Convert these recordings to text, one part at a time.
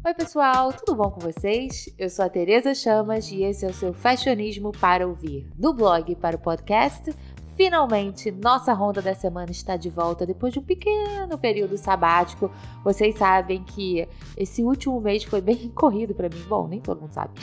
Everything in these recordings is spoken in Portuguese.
Oi pessoal, tudo bom com vocês? Eu sou a Tereza Chamas e esse é o seu Fashionismo para ouvir. Do blog para o podcast, finalmente nossa ronda da semana está de volta depois de um pequeno período sabático. Vocês sabem que esse último mês foi bem corrido para mim, bom, nem todo mundo sabe,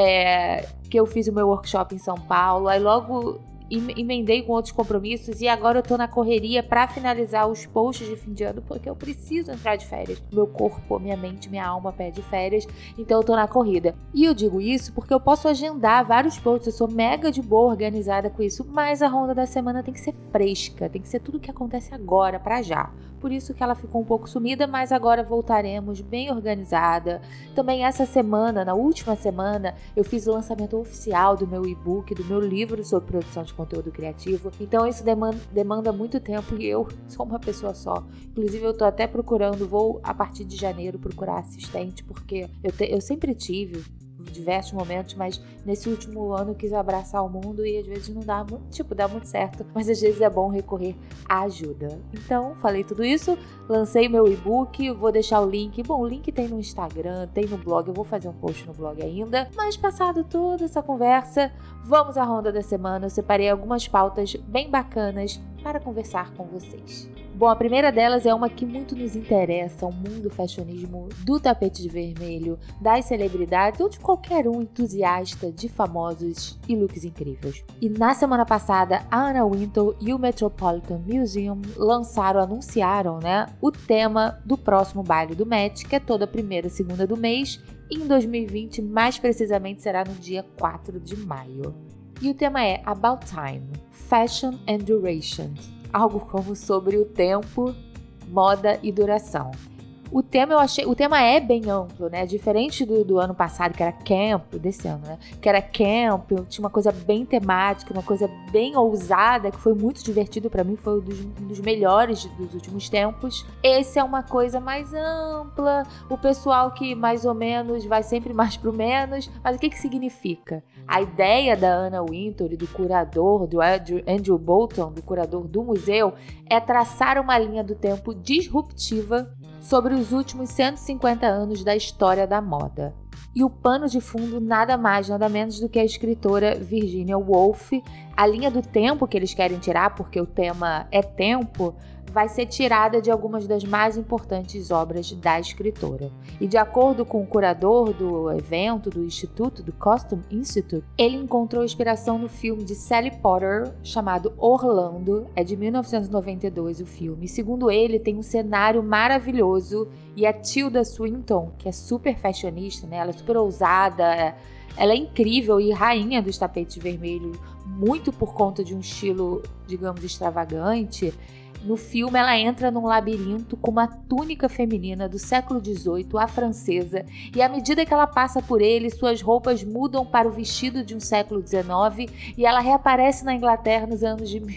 que eu fiz o meu workshop em São Paulo, aí logo emendei com outros compromissos e agora eu tô na correria pra finalizar os posts de fim de ano porque eu preciso entrar de férias. Meu corpo, minha mente, minha alma pede férias, então eu tô na corrida. E eu digo isso porque eu posso agendar vários posts, eu sou mega de boa organizada com isso, mas a ronda da semana tem que ser fresca, tem que ser tudo o que acontece agora, pra já. Por isso que ela ficou um pouco sumida, mas agora voltaremos bem organizada. Também essa semana, na última semana, eu fiz o lançamento oficial do meu e-book, do meu livro sobre produção de conteúdo criativo. Então isso demanda muito tempo e eu sou uma pessoa só. Inclusive eu tô até procurando, vou a partir de janeiro procurar assistente, porque eu sempre tive diversos momentos, mas nesse último ano eu quis abraçar o mundo e às vezes não dá muito, dá muito certo, mas às vezes é bom recorrer à ajuda. Então, falei tudo isso, lancei meu e-book, vou deixar o link, o link tem no Instagram, tem no blog, eu vou fazer um post no blog ainda, mas passado toda essa conversa, vamos à ronda da semana. Eu separei algumas pautas bem bacanas para conversar com vocês. Bom, a primeira delas é uma que muito nos interessa, o mundo fashionismo do tapete de vermelho, das celebridades ou de qualquer um entusiasta de famosos e looks incríveis. E na semana passada, a Anna Wintour e o Metropolitan Museum anunciaram, o tema do próximo baile do Met, que é toda primeira e segunda do mês, e em 2020, mais precisamente, será no dia 4 de maio. E o tema é About Time, Fashion and Duration. Algo como sobre o tempo, moda e duração. O tema é bem amplo, diferente do ano passado, que era camp, desse ano, que era camp, tinha uma coisa bem temática, uma coisa bem ousada, que foi muito divertido pra mim, foi um dos melhores dos últimos tempos. Esse é uma coisa mais ampla, o pessoal que mais ou menos vai sempre mais pro menos, mas o que significa? A ideia da Anna Wintour e do curador, do Andrew Bolton, do curador do museu, é traçar uma linha do tempo disruptiva sobre os últimos 150 anos da história da moda. E o pano de fundo nada mais, nada menos do que a escritora Virginia Woolf. A linha do tempo que eles querem tirar, porque o tema é tempo, vai ser tirada de algumas das mais importantes obras da escritora. E de acordo com o curador do evento, do Instituto, do Costume Institute, ele encontrou inspiração no filme de Sally Potter, chamado Orlando, é de 1992 o filme. Segundo ele, tem um cenário maravilhoso e a Tilda Swinton, que é super fashionista, ela é super ousada, ela é incrível e rainha dos tapetes vermelhos, muito por conta de um estilo, digamos, extravagante. No filme, ela entra num labirinto com uma túnica feminina do século XVIII, a francesa, e à medida que ela passa por ele, suas roupas mudam para o vestido de um século XIX e ela reaparece na Inglaterra nos anos de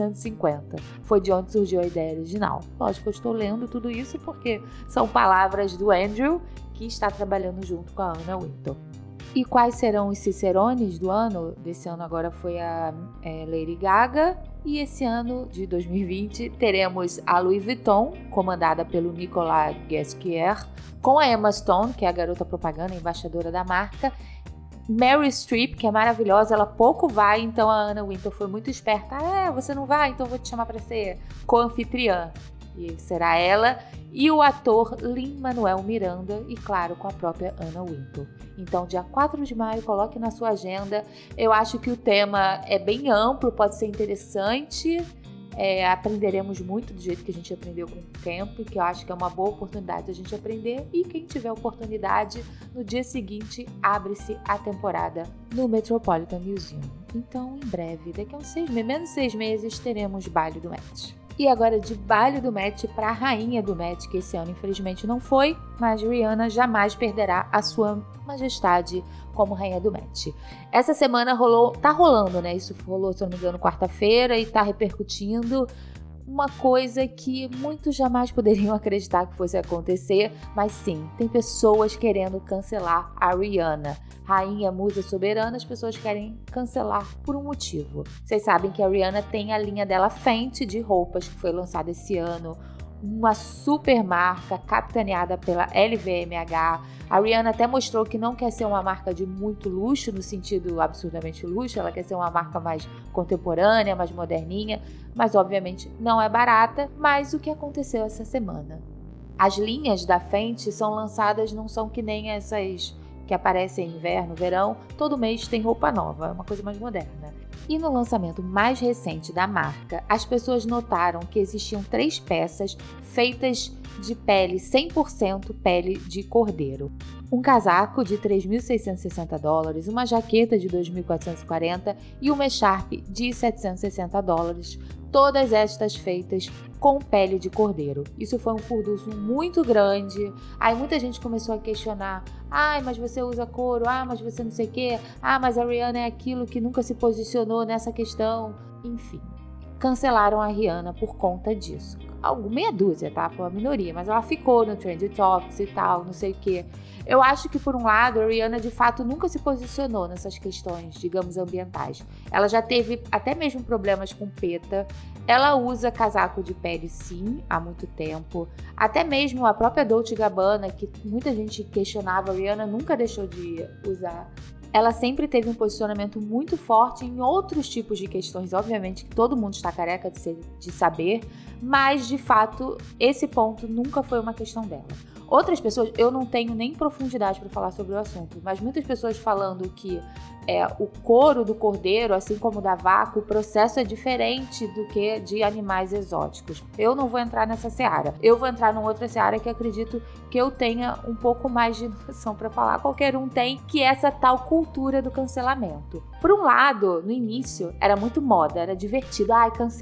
1850. Foi de onde surgiu a ideia original. Lógico, eu estou lendo tudo isso porque são palavras do Andrew, que está trabalhando junto com a Anna Wintour. E quais serão os cicerones do ano? Desse ano agora foi a Lady Gaga. E esse ano de 2020 teremos a Louis Vuitton, comandada pelo Nicolas Ghesquière, com a Emma Stone, que é a garota propaganda, embaixadora da marca. Meryl Streep, que é maravilhosa, ela pouco vai, então a Anna Wintour foi muito esperta. Você não vai? Então eu vou te chamar para ser co-anfitriã. E será ela e o ator Lin-Manuel Miranda e, claro, com a própria Anna Wintour. Então, dia 4 de maio, coloque na sua agenda. Eu acho que o tema é bem amplo, pode ser interessante. Aprenderemos muito do jeito que a gente aprendeu com o tempo, que eu acho que é uma boa oportunidade a gente aprender. E quem tiver oportunidade, no dia seguinte, abre-se a temporada no Metropolitan Museum. Então, em breve, daqui a menos 6 meses, teremos baile do Met. E agora de baile do Met para a rainha do Met, que esse ano infelizmente não foi, mas Rihanna jamais perderá a sua majestade como rainha do Met. Essa semana tá rolando, Isso rolou, se eu não me engano, quarta-feira e tá repercutindo. Uma coisa que muitos jamais poderiam acreditar que fosse acontecer, mas sim, tem pessoas querendo cancelar a Rihanna. Rainha, musa soberana, as pessoas querem cancelar por um motivo. Vocês sabem que a Rihanna tem a linha dela Fenty de roupas, que foi lançada esse ano, uma super marca capitaneada pela LVMH. A Rihanna até mostrou que não quer ser uma marca de muito luxo, no sentido absurdamente luxo, ela quer ser uma marca mais contemporânea, mais moderninha, mas obviamente não é barata. Mas o que aconteceu essa semana? As linhas da Fenty são lançadas, não são que nem essas que aparecem em inverno, verão, todo mês tem roupa nova, é uma coisa mais moderna. E no lançamento mais recente da marca, as pessoas notaram que existiam 3 peças feitas de pele 100% pele de cordeiro. Um casaco de $3.660, uma jaqueta de $2.440 e uma echarpe de $760, todas estas feitas com pele de cordeiro. Isso foi um furdunço muito grande. Aí muita gente começou a questionar: mas você usa couro, mas você não sei o quê, mas a Rihanna é aquilo que nunca se posicionou nessa questão. Enfim, cancelaram a Rihanna por conta disso. Meia dúzia, tá? Foi uma minoria, mas ela ficou no Trend Topics e tal, não sei o quê. Eu acho que, por um lado, a Rihanna de fato nunca se posicionou nessas questões, digamos, ambientais. Ela já teve até mesmo problemas com PETA. Ela usa casaco de pele, sim, há muito tempo. Até mesmo a própria Dolce & Gabbana, que muita gente questionava, a Rihanna nunca deixou de usar. Ela sempre teve um posicionamento muito forte em outros tipos de questões, obviamente que todo mundo está careca de saber, mas de fato esse ponto nunca foi uma questão dela. Outras pessoas, eu não tenho nem profundidade para falar sobre o assunto, mas muitas pessoas falando que o couro do cordeiro, assim como o da vaca, o processo é diferente do que de animais exóticos. Eu não vou entrar nessa seara. Eu vou entrar numa outra seara que acredito que eu tenha um pouco mais de noção para falar. Qualquer um tem, que é essa tal cultura do cancelamento. Por um lado, no início, era muito moda, era divertido.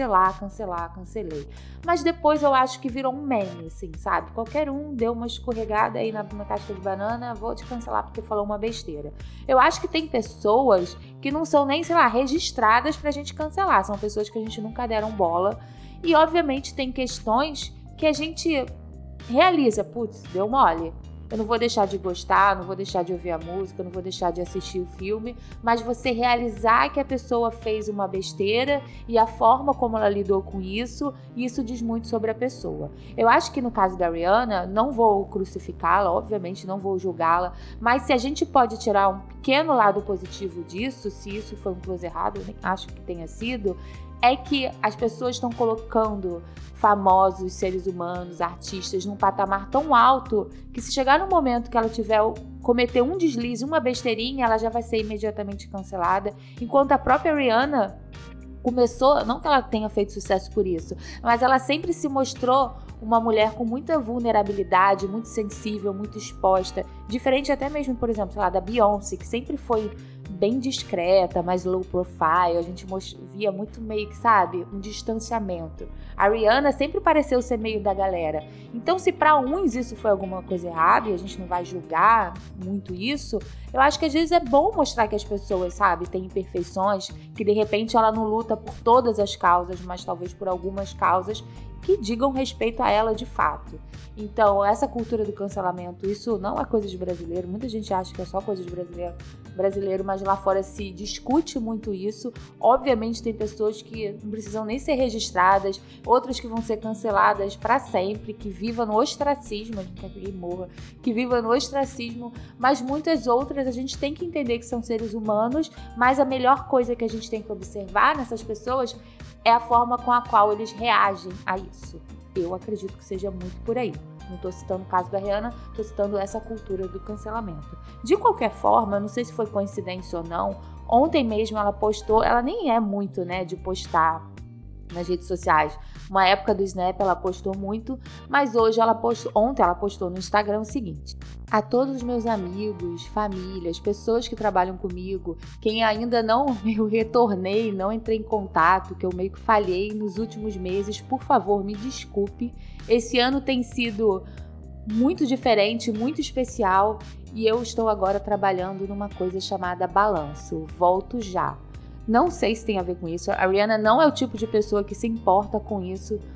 Cancelei. Mas depois eu acho que virou um meme, assim, sabe? Qualquer um deu uma escorregada aí na casca de banana, vou te cancelar porque falou uma besteira. Eu acho que tem pessoas que não são nem, registradas pra gente cancelar. São pessoas que a gente nunca deram bola. E, obviamente, tem questões que a gente realiza. Putz, deu mole. Eu não vou deixar de gostar, não vou deixar de ouvir a música, não vou deixar de assistir o filme, mas você realizar que a pessoa fez uma besteira e a forma como ela lidou com isso diz muito sobre a pessoa. Eu acho que no caso da Rihanna, não vou crucificá-la, obviamente não vou julgá-la, mas se a gente pode tirar um pequeno lado positivo disso, se isso foi um close errado, eu nem acho que tenha sido, é que as pessoas estão colocando famosos, seres humanos, artistas num patamar tão alto que se chegar no momento que ela cometer um deslize, uma besteirinha, ela já vai ser imediatamente cancelada, enquanto a própria Rihanna começou, não que ela tenha feito sucesso por isso, mas ela sempre se mostrou uma mulher com muita vulnerabilidade, muito sensível, muito exposta, diferente até mesmo, por exemplo, da Beyoncé, que sempre foi bem discreta, mais low profile, a gente via muito meio que, um distanciamento. A Rihanna sempre pareceu ser meio da galera. Então, se para uns isso foi alguma coisa errada, e a gente não vai julgar muito isso, eu acho que às vezes é bom mostrar que as pessoas, têm imperfeições, que de repente ela não luta por todas as causas, mas talvez por algumas causas que digam respeito a ela de fato. Então, essa cultura do cancelamento, isso não é coisa de brasileiro. Muita gente acha que é só coisa de brasileiro, mas lá fora se discute muito isso. Obviamente, tem pessoas que não precisam nem ser registradas, outras que vão ser canceladas para sempre, que vivam no ostracismo, a gente quer que ninguém morra, que vivam no ostracismo, mas muitas outras a gente tem que entender que são seres humanos, mas a melhor coisa que a gente tem que observar nessas pessoas é a forma com a qual eles reagem a isso. Eu acredito que seja muito por aí. Não estou citando o caso da Rihanna, estou citando essa cultura do cancelamento. De qualquer forma, não sei se foi coincidência ou não, ontem mesmo ela postou, ela nem é muito, de postar nas redes sociais. Uma época do Snap ela postou muito, mas ontem ela postou no Instagram o seguinte: a todos os meus amigos, famílias, pessoas que trabalham comigo, quem ainda não eu retornei, não entrei em contato, que eu meio que falhei nos últimos meses, por favor, me desculpe. Esse ano tem sido muito diferente, muito especial, e eu estou agora trabalhando numa coisa chamada balanço. Volto já. Não sei se tem a ver com isso. A Rihanna não é o tipo de pessoa que se importa com isso.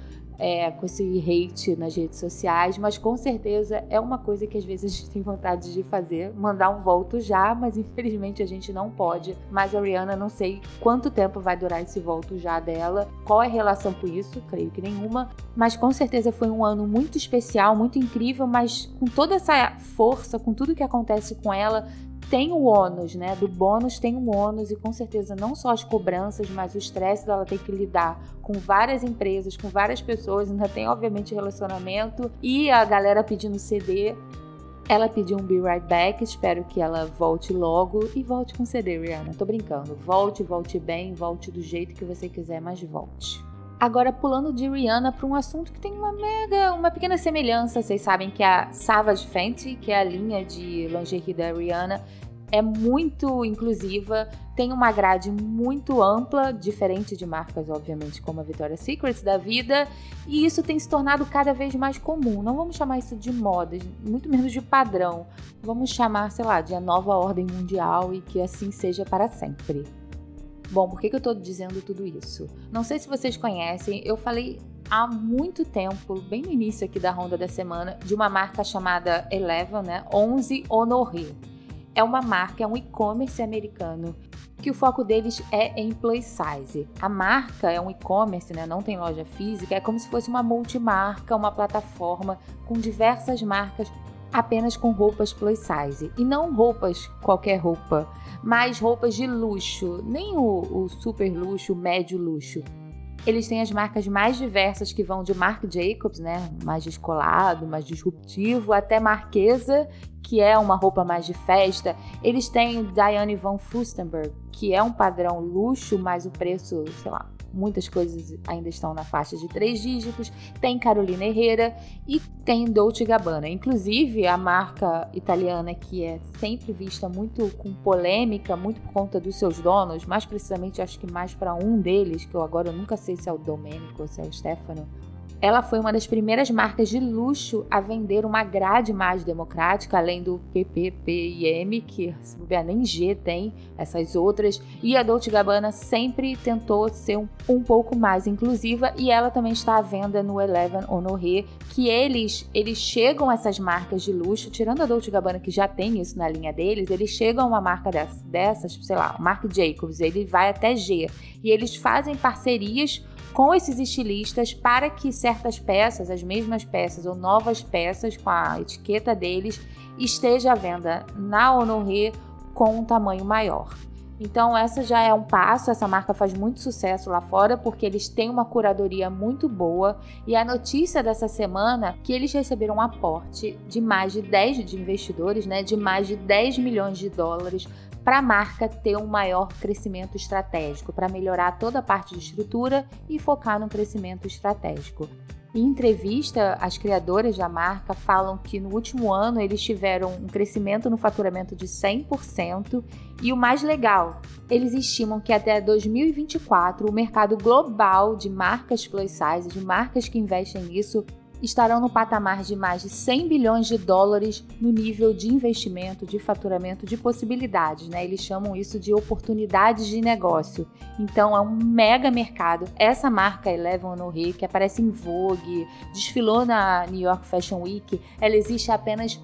com esse hate nas redes sociais, mas com certeza é uma coisa que às vezes a gente tem vontade de fazer, mandar um volto já, mas infelizmente a gente não pode. Mas a Rihanna, não sei quanto tempo vai durar esse volto já dela, qual é a relação com isso, creio que nenhuma, mas com certeza foi um ano muito especial, muito incrível, mas com toda essa força, com tudo que acontece com ela, tem o ônus, né? Do bônus tem o ônus e com certeza não só as cobranças, mas o estresse dela ter que lidar com várias empresas, com várias pessoas, ainda tem obviamente relacionamento e a galera pedindo CD. Ela pediu um Be Right Back, espero que ela volte logo e volte com CD, Rihanna. Tô brincando, volte bem, volte do jeito que você quiser, mas volte. Agora pulando de Rihanna para um assunto que tem uma pequena semelhança. Vocês sabem que a Savage Fenty, que é a linha de lingerie da Rihanna, é muito inclusiva, tem uma grade muito ampla, diferente de marcas, obviamente, como a Victoria's Secret da vida, e isso tem se tornado cada vez mais comum. Não vamos chamar isso de moda, muito menos de padrão. Vamos chamar, sei lá, de a nova ordem mundial e que assim seja para sempre. Bom, por que eu tô dizendo tudo isso? Não sei se vocês conhecem, eu falei há muito tempo, bem no início aqui da Ronda da Semana, de uma marca chamada 11, né? 11 Honoré. É uma marca, é um e-commerce americano, que o foco deles é em plus size. A marca é um e-commerce, né? Não tem loja física, é como se fosse uma multimarca, uma plataforma com diversas marcas, apenas com roupas plus size. E não roupas, qualquer roupa, mas roupas de luxo, nem o super luxo, o médio luxo. Eles têm as marcas mais diversas que vão de Marc Jacobs, né, mais descolado, mais disruptivo, até Marquesa, que é uma roupa mais de festa. Eles têm Diane von Furstenberg, que é um padrão luxo, mas o preço, sei lá, muitas coisas ainda estão na faixa de 3 dígitos. Tem Carolina Herrera e tem Dolce & Gabbana. Inclusive, a marca italiana, que é sempre vista muito com polêmica, muito por conta dos seus donos, mais precisamente acho que mais para um deles, que eu agora nunca sei se é o Domenico ou se é o Stefano. Ela foi uma das primeiras marcas de luxo a vender uma grade mais democrática, além do PP, P e M, que se não tiver nem G tem, essas outras. E a Dolce & Gabbana sempre tentou ser um pouco mais inclusiva e ela também está à venda no 11 Honoré, que eles chegam a essas marcas de luxo, tirando a Dolce & Gabbana que já tem isso na linha deles, eles chegam a uma marca dessas, sei lá, Marc Jacobs, ele vai até G. E eles fazem parcerias com esses estilistas para que certas peças, as mesmas peças ou novas peças com a etiqueta deles, esteja à venda na Honoré com um tamanho maior. Então essa já é um passo, essa marca faz muito sucesso lá fora porque eles têm uma curadoria muito boa e a notícia dessa semana é que eles receberam um aporte de mais de 10 de investidores, né, de mais de 10 milhões de dólares para a marca ter um maior crescimento estratégico, para melhorar toda a parte de estrutura e focar no crescimento estratégico. Em entrevista, as criadoras da marca falam que no último ano eles tiveram um crescimento no faturamento de 100% e o mais legal, eles estimam que até 2024 o mercado global de marcas plus size, de marcas que investem nisso, estarão no patamar de mais de 100 bilhões de dólares no nível de investimento, de faturamento, de possibilidades, né? Eles chamam isso de oportunidades de negócio. Então é um mega mercado. Essa marca 11 Honoré, que aparece em Vogue, desfilou na New York Fashion Week, ela existe há apenas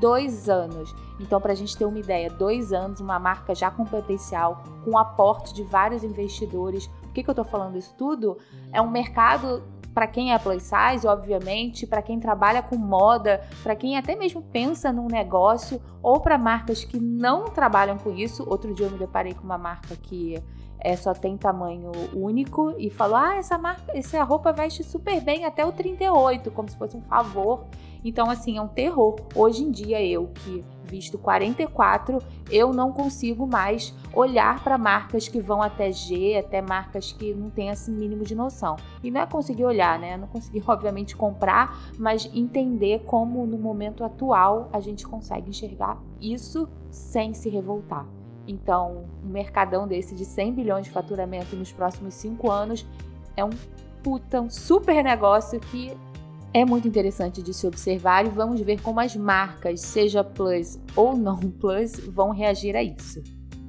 2 anos. Então, para a gente ter uma ideia, 2 anos, uma marca já com potencial, com aporte de vários investidores. Por que eu estou falando isso tudo? É um mercado para quem é plus size, obviamente, para quem trabalha com moda, para quem até mesmo pensa num negócio, ou para marcas que não trabalham com isso. Outro dia eu me deparei com uma marca que só tem tamanho único e falou, essa roupa veste super bem até o 38, como se fosse um favor. Então, assim, é um terror. Hoje em dia, eu que visto 44, eu não consigo mais olhar para marcas que vão até G, até marcas que não têm esse mínimo de noção. E não é conseguir olhar, né? Não conseguir, obviamente, comprar, mas entender como, no momento atual, a gente consegue enxergar isso sem se revoltar. Então, um mercadão desse de 100 bilhões de faturamento nos próximos 5 anos é um super negócio que é muito interessante de se observar e vamos ver como as marcas, seja plus ou não plus, vão reagir a isso.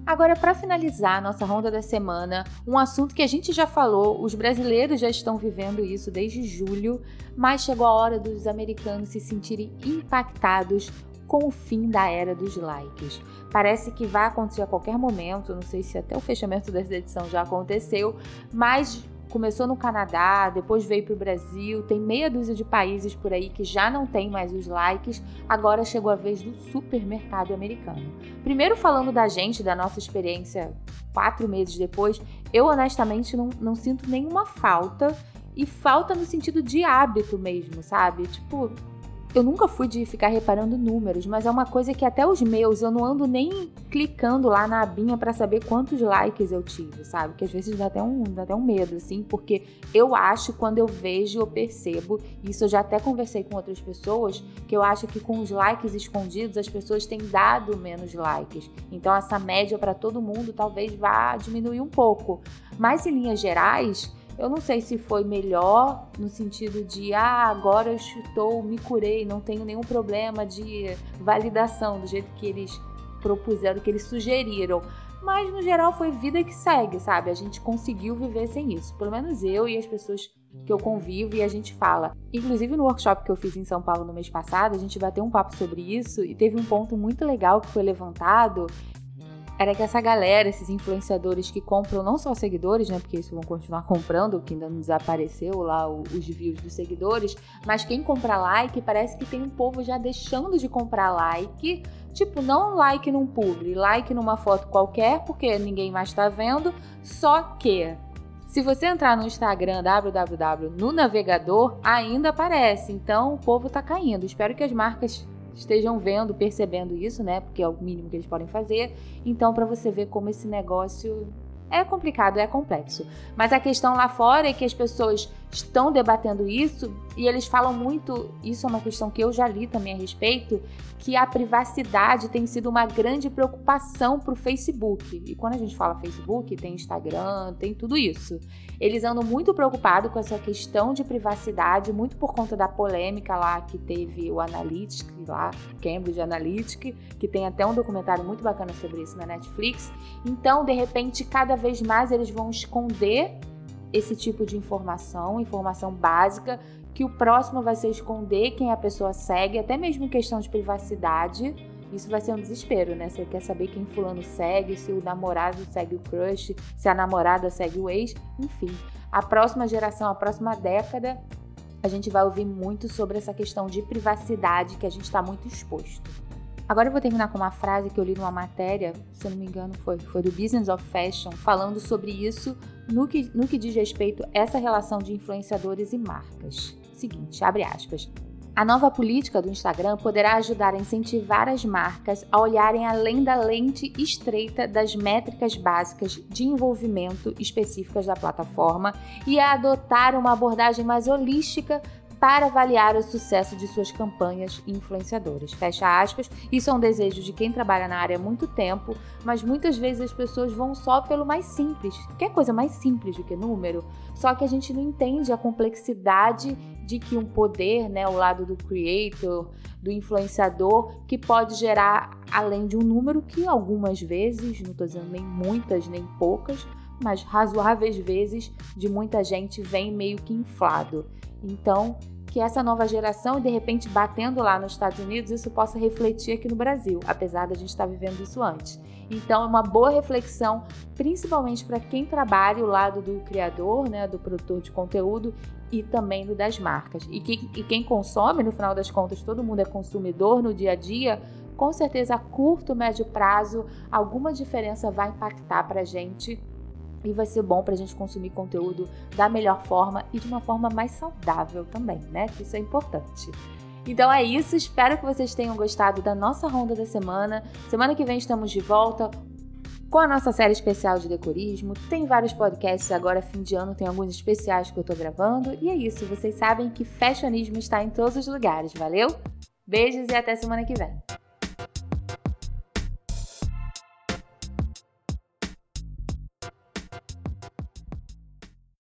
Agora, para finalizar a nossa ronda da semana, um assunto que a gente já falou, os brasileiros já estão vivendo isso desde julho, mas chegou a hora dos americanos se sentirem impactados com o fim da era dos likes. Parece que vai acontecer a qualquer momento, não sei se até o fechamento dessa edição já aconteceu, mas começou no Canadá, depois veio para o Brasil, tem meia dúzia de países por aí que já não tem mais os likes, agora chegou a vez do supermercado americano. Primeiro falando da gente, da nossa experiência 4 meses depois, eu honestamente não sinto nenhuma falta, e falta no sentido de hábito mesmo, sabe? Tipo, eu nunca fui de ficar reparando números, mas é uma coisa que até os meus, eu não ando nem clicando lá na abinha pra saber quantos likes eu tive, sabe? Que às vezes dá até um medo, assim, porque eu acho, quando eu vejo, eu percebo, isso eu já até conversei com outras pessoas, que eu acho que com os likes escondidos, as pessoas têm dado menos likes. Então essa média pra todo mundo talvez vá diminuir um pouco. Mas em linhas gerais, eu não sei se foi melhor no sentido de, agora eu me curei, não tenho nenhum problema de validação do jeito que eles propuseram, que eles sugeriram. Mas, no geral, foi vida que segue, sabe? A gente conseguiu viver sem isso. Pelo menos eu e as pessoas que eu convivo e a gente fala. Inclusive, no workshop que eu fiz em São Paulo no mês passado, a gente bateu um papo sobre isso e teve um ponto muito legal que foi levantado. Era que essa galera, esses influenciadores que compram não só seguidores, né, porque isso vão continuar comprando, que ainda não desapareceu lá os views dos seguidores, mas quem compra like, parece que tem um povo já deixando de comprar like, tipo, não like num publi, like numa foto qualquer, porque ninguém mais tá vendo, só que se você entrar no Instagram, www, no navegador, ainda aparece, então o povo tá caindo. Espero que as marcas estejam vendo, percebendo isso, né? Porque é o mínimo que eles podem fazer. Então, para você ver como esse negócio é complicado, é complexo. Mas a questão lá fora é que as pessoas estão debatendo isso e eles falam muito, isso é uma questão que eu já li também a respeito, que a privacidade tem sido uma grande preocupação para o Facebook. E quando a gente fala Facebook, tem Instagram, tem tudo isso. Eles andam muito preocupados com essa questão de privacidade, muito por conta da polêmica lá que teve o Analytics, lá, Cambridge Analytica, que tem até um documentário muito bacana sobre isso na Netflix. Então, de repente, cada vez mais eles vão esconder esse tipo de informação básica, que o próximo vai ser esconder quem a pessoa segue, até mesmo questão de privacidade. Isso vai ser um desespero, né? Você quer saber quem fulano segue, se o namorado segue o crush, se a namorada segue o ex, enfim. A próxima geração, a próxima década, a gente vai ouvir muito sobre essa questão de privacidade que a gente está muito exposto. Agora eu vou terminar com uma frase que eu li numa matéria, se eu não me engano foi do Business of Fashion, falando sobre isso no que diz respeito a essa relação de influenciadores e marcas. Seguinte, abre aspas. A nova política do Instagram poderá ajudar a incentivar as marcas a olharem além da lente estreita das métricas básicas de envolvimento específicas da plataforma e a adotar uma abordagem mais holística para avaliar o sucesso de suas campanhas influenciadoras. Fecha aspas. Isso é um desejo de quem trabalha na área há muito tempo, mas muitas vezes as pessoas vão só pelo mais simples. Quer coisa mais simples do que número? Só que a gente não entende a complexidade de que um poder, né, o lado do creator, do influenciador, que pode gerar, além de um número que algumas vezes, não estou dizendo nem muitas, nem poucas, mas razoáveis vezes, de muita gente vem meio que inflado. Então, que essa nova geração, de repente, batendo lá nos Estados Unidos, isso possa refletir aqui no Brasil, apesar da gente estar vivendo isso antes. Então, é uma boa reflexão, principalmente para quem trabalha o lado do criador, né, do produtor de conteúdo e também do das marcas. E quem consome, no final das contas, todo mundo é consumidor no dia a dia, com certeza a curto, médio prazo, alguma diferença vai impactar para a gente. E vai ser bom para a gente consumir conteúdo da melhor forma e de uma forma mais saudável também, né? Que isso é importante. Então é isso, espero que vocês tenham gostado da nossa ronda da semana. Semana que vem estamos de volta com a nossa série especial de decorismo. Tem vários podcasts agora, fim de ano, tem alguns especiais que eu tô gravando. E é isso, vocês sabem que fashionismo está em todos os lugares, valeu? Beijos e até semana que vem.